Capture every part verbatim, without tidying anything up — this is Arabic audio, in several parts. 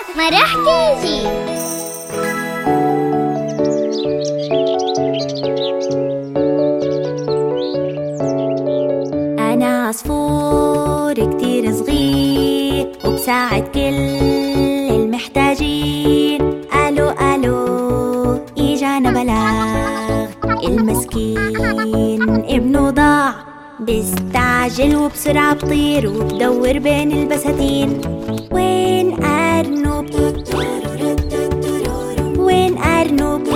مرح كيجي. أنا عصفور كتير صغير وبساعد كل المحتاجين. ألو ألو إجانا بلاغ، المسكين ابنه ضاع، بستعجل وبسرعة بطير وبدور بين البساتين. وين أرنب؟ وين أرنب؟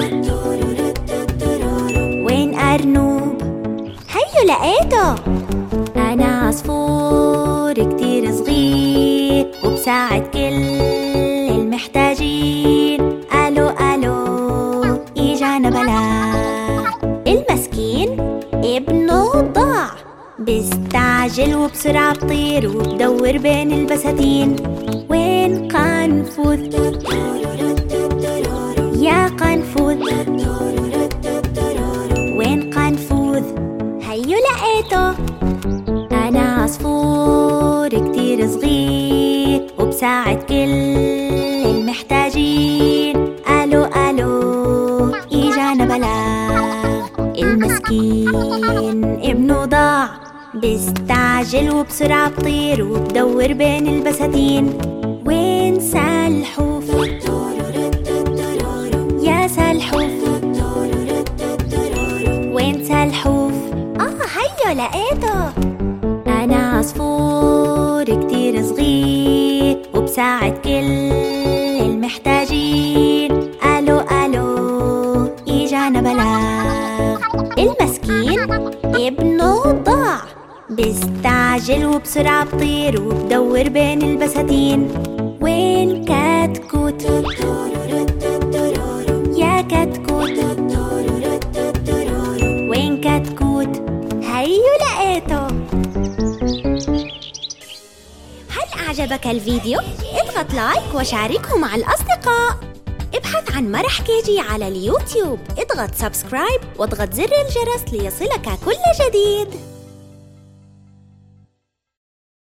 وين أرنب؟ هيو لقيته. أنا عصفور كتير صغير وبساعد كل المحتاجين. ألو ألو إجانا بلاغ، المسكين ابنه ضاع، بستعجل وبسرعة بطير وبدور بين البساتين. وين قنفذ؟ يا قنفذ، وين قنفذ؟ هيو لقيته. أنا عصفور كتير صغير وبساعد كل المحتاجين. ألو ألو إجانا بلاغ، المسكين ابنه ضاع، بستعجل وبسرعة بطير وبدور بين البساتين. وين سلحوف؟ يا سلحوف، وين سلحوف؟ آه هيو لقيته. أنا عصفور كتير صغير وبساعد كل المحتاجين. ألو ألو إجانا بلاغ، المسكين ابنه ضاع، بستعجل وبسرعة بطير وبدور بين البساتين. وين كتكوت؟ يا كتكوت، وين كتكوت؟ هيو لقيته. هل أعجبك الفيديو؟ اضغط لايك وشاركه مع الأصدقاء. ابحث عن مرح كيجي على اليوتيوب، اضغط سبسكرايب واضغط زر الجرس ليصلك كل جديد.